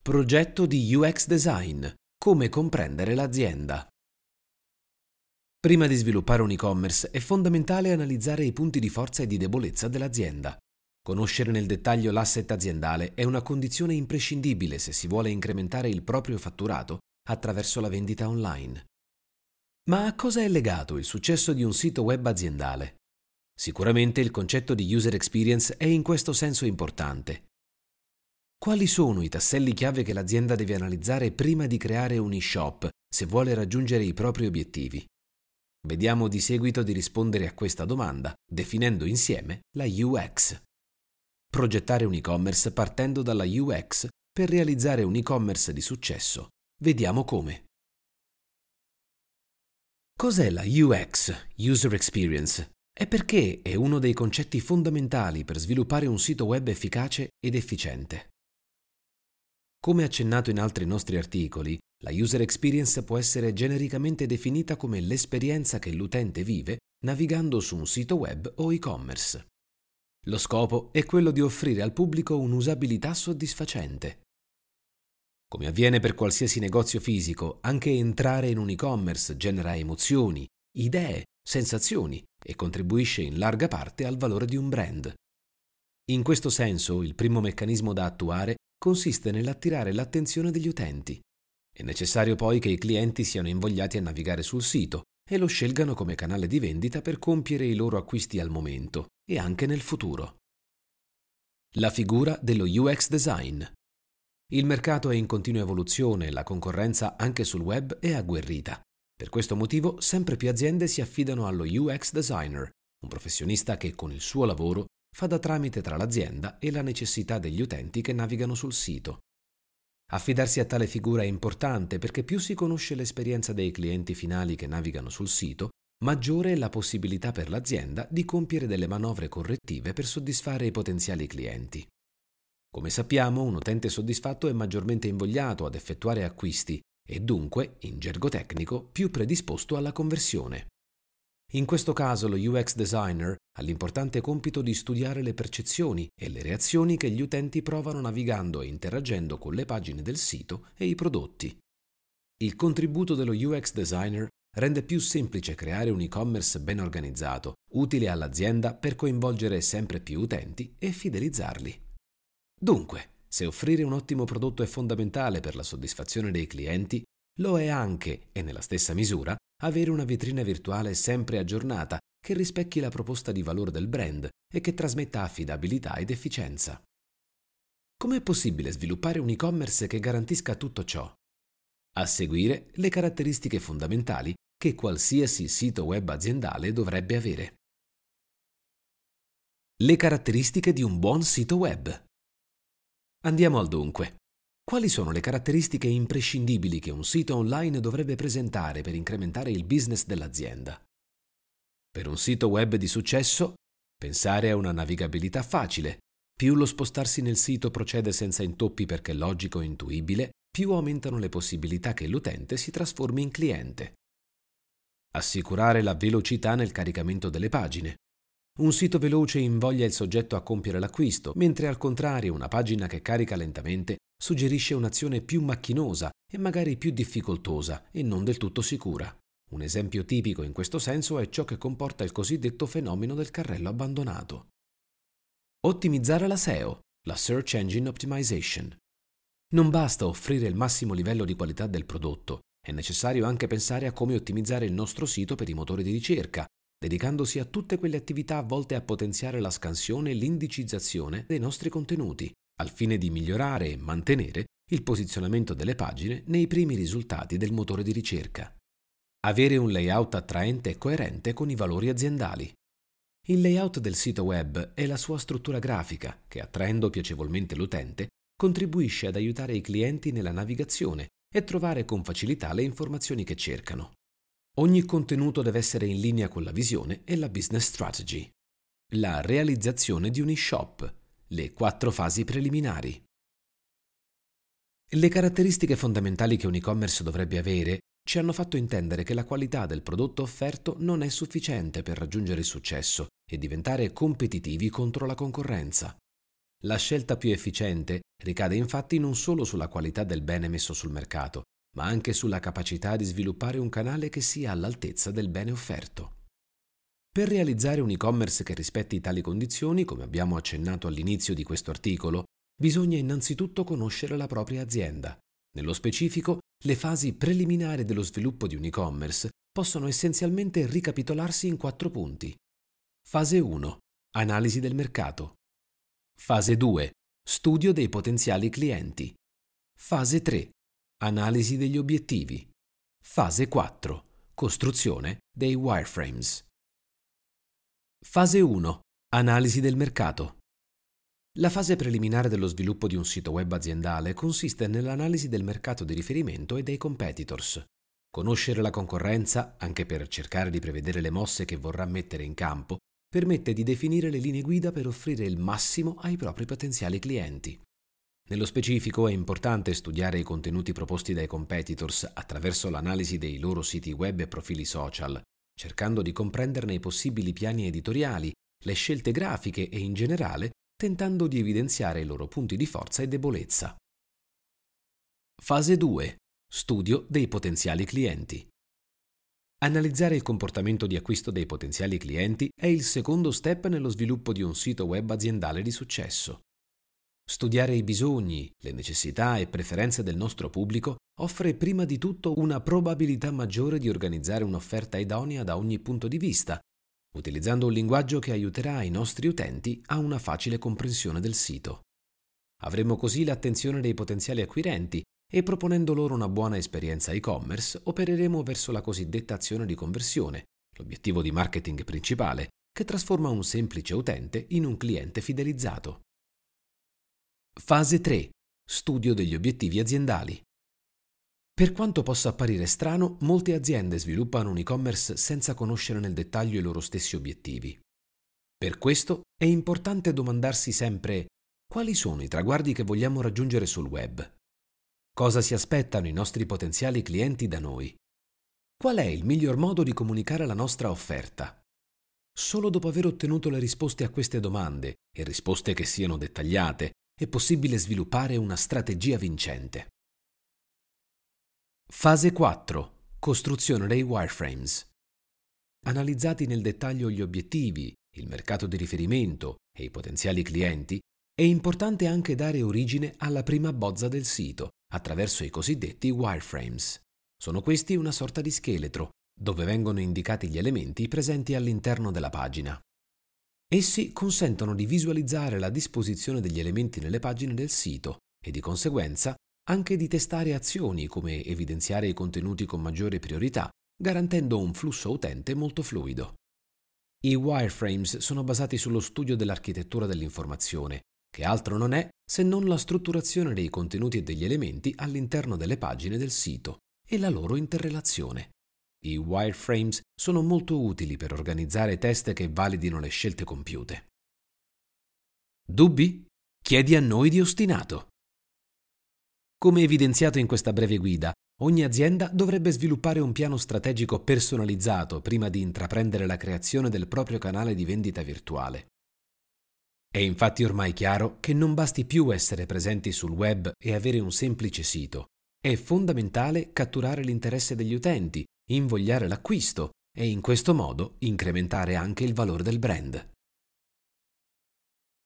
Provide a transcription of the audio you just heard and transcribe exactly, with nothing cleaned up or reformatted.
Progetto di U X Design. Come comprendere l'azienda. Prima di sviluppare un e-commerce è fondamentale analizzare i punti di forza e di debolezza dell'azienda. Conoscere nel dettaglio l'asset aziendale è una condizione imprescindibile se si vuole incrementare il proprio fatturato attraverso la vendita online. Ma a cosa è legato il successo di un sito web aziendale? Sicuramente il concetto di user experience è in questo senso importante. Quali sono i tasselli chiave che l'azienda deve analizzare prima di creare un e-shop se vuole raggiungere i propri obiettivi? Vediamo di seguito di rispondere a questa domanda, definendo insieme la U X. Progettare un e-commerce partendo dalla U X per realizzare un e-commerce di successo. Vediamo come. Cos'è la U X, User Experience, e perché è uno dei concetti fondamentali per sviluppare un sito web efficace ed efficiente? Come accennato in altri nostri articoli, la user experience può essere genericamente definita come l'esperienza che l'utente vive navigando su un sito web o e-commerce. Lo scopo è quello di offrire al pubblico un'usabilità soddisfacente. Come avviene per qualsiasi negozio fisico, anche entrare in un e-commerce genera emozioni, idee, sensazioni e contribuisce in larga parte al valore di un brand. In questo senso, il primo meccanismo da attuare consiste nell'attirare l'attenzione degli utenti. È necessario poi che i clienti siano invogliati a navigare sul sito e lo scelgano come canale di vendita per compiere i loro acquisti al momento e anche nel futuro. La figura dello U X design. Il mercato è in continua evoluzione e la concorrenza anche sul web è agguerrita. Per questo motivo sempre più aziende si affidano allo U X designer, un professionista che con il suo lavoro fa da tramite tra l'azienda e la necessità degli utenti che navigano sul sito. Affidarsi a tale figura è importante perché più si conosce l'esperienza dei clienti finali che navigano sul sito, maggiore è la possibilità per l'azienda di compiere delle manovre correttive per soddisfare i potenziali clienti. Come sappiamo, un utente soddisfatto è maggiormente invogliato ad effettuare acquisti e dunque, in gergo tecnico, più predisposto alla conversione. In questo caso lo U X designer ha l'importante compito di studiare le percezioni e le reazioni che gli utenti provano navigando e interagendo con le pagine del sito e i prodotti. Il contributo dello U X designer rende più semplice creare un e-commerce ben organizzato, utile all'azienda per coinvolgere sempre più utenti e fidelizzarli. Dunque, se offrire un ottimo prodotto è fondamentale per la soddisfazione dei clienti, lo è anche, e nella stessa misura, avere una vetrina virtuale sempre aggiornata che rispecchi la proposta di valore del brand e che trasmetta affidabilità ed efficienza. Com'è possibile sviluppare un e-commerce che garantisca tutto ciò? A seguire le caratteristiche fondamentali che qualsiasi sito web aziendale dovrebbe avere. Le caratteristiche di un buon sito web. Andiamo al dunque. Quali sono le caratteristiche imprescindibili che un sito online dovrebbe presentare per incrementare il business dell'azienda? Per un sito web di successo, pensare a una navigabilità facile. Più lo spostarsi nel sito procede senza intoppi perché logico e intuibile, più aumentano le possibilità che l'utente si trasformi in cliente. Assicurare la velocità nel caricamento delle pagine. Un sito veloce invoglia il soggetto a compiere l'acquisto, mentre al contrario una pagina che carica lentamente suggerisce un'azione più macchinosa e magari più difficoltosa e non del tutto sicura. Un esempio tipico in questo senso è ciò che comporta il cosiddetto fenomeno del carrello abbandonato. Ottimizzare la S E O, la Search Engine Optimization. Non basta offrire il massimo livello di qualità del prodotto, è necessario anche pensare a come ottimizzare il nostro sito per i motori di ricerca, dedicandosi a tutte quelle attività volte a potenziare la scansione e l'indicizzazione dei nostri contenuti, al fine di migliorare e mantenere il posizionamento delle pagine nei primi risultati del motore di ricerca. Avere un layout attraente e coerente con i valori aziendali. Il layout del sito web è la sua struttura grafica che, attraendo piacevolmente l'utente, contribuisce ad aiutare i clienti nella navigazione e trovare con facilità le informazioni che cercano. Ogni contenuto deve essere in linea con la visione e la business strategy. La realizzazione di un e-shop. Le quattro fasi preliminari. Le caratteristiche fondamentali che un e-commerce dovrebbe avere ci hanno fatto intendere che la qualità del prodotto offerto non è sufficiente per raggiungere il successo e diventare competitivi contro la concorrenza. La scelta più efficiente ricade infatti non solo sulla qualità del bene messo sul mercato, ma anche sulla capacità di sviluppare un canale che sia all'altezza del bene offerto. Per realizzare un e-commerce che rispetti tali condizioni, come abbiamo accennato all'inizio di questo articolo, bisogna innanzitutto conoscere la propria azienda. Nello specifico, le fasi preliminari dello sviluppo di un e-commerce possono essenzialmente ricapitolarsi in quattro punti. Fase uno. Analisi del mercato. Fase due. Studio dei potenziali clienti. Fase tre. Analisi degli obiettivi. Fase quattro. Costruzione dei wireframes. Fase uno. Analisi del mercato. La fase preliminare dello sviluppo di un sito web aziendale consiste nell'analisi del mercato di riferimento e dei competitors. Conoscere la concorrenza, anche per cercare di prevedere le mosse che vorrà mettere in campo, permette di definire le linee guida per offrire il massimo ai propri potenziali clienti. Nello specifico è importante studiare i contenuti proposti dai competitors attraverso l'analisi dei loro siti web e profili social, cercando di comprenderne i possibili piani editoriali, le scelte grafiche e in generale tentando di evidenziare i loro punti di forza e debolezza. Fase due. Studio dei potenziali clienti. Analizzare il comportamento di acquisto dei potenziali clienti è il secondo step nello sviluppo di un sito web aziendale di successo. Studiare i bisogni, le necessità e preferenze del nostro pubblico offre prima di tutto una probabilità maggiore di organizzare un'offerta idonea da ogni punto di vista, utilizzando un linguaggio che aiuterà i nostri utenti a una facile comprensione del sito. Avremo così l'attenzione dei potenziali acquirenti e proponendo loro una buona esperienza e-commerce opereremo verso la cosiddetta azione di conversione, l'obiettivo di marketing principale, che trasforma un semplice utente in un cliente fidelizzato. Fase tre. Studio degli obiettivi aziendali. Per quanto possa apparire strano, molte aziende sviluppano un e-commerce senza conoscere nel dettaglio i loro stessi obiettivi. Per questo è importante domandarsi sempre: quali sono i traguardi che vogliamo raggiungere sul web? Cosa si aspettano i nostri potenziali clienti da noi? Qual è il miglior modo di comunicare la nostra offerta? Solo dopo aver ottenuto le risposte a queste domande, e risposte che siano dettagliate, è possibile sviluppare una strategia vincente. Fase quattro. Costruzione dei wireframes. Analizzati nel dettaglio gli obiettivi, il mercato di riferimento e i potenziali clienti, è importante anche dare origine alla prima bozza del sito attraverso i cosiddetti wireframes. Sono questi una sorta di scheletro, dove vengono indicati gli elementi presenti all'interno della pagina. Essi consentono di visualizzare la disposizione degli elementi nelle pagine del sito e di conseguenza anche di testare azioni come evidenziare i contenuti con maggiore priorità, garantendo un flusso utente molto fluido. I wireframes sono basati sullo studio dell'architettura dell'informazione, che altro non è se non la strutturazione dei contenuti e degli elementi all'interno delle pagine del sito e la loro interrelazione. I wireframes sono molto utili per organizzare test che validino le scelte compiute. Dubbi? Chiedi a noi di Ostinato. Come evidenziato in questa breve guida, ogni azienda dovrebbe sviluppare un piano strategico personalizzato prima di intraprendere la creazione del proprio canale di vendita virtuale. È infatti ormai chiaro che non basti più essere presenti sul web e avere un semplice sito. È fondamentale catturare l'interesse degli utenti, invogliare l'acquisto e in questo modo incrementare anche il valore del brand.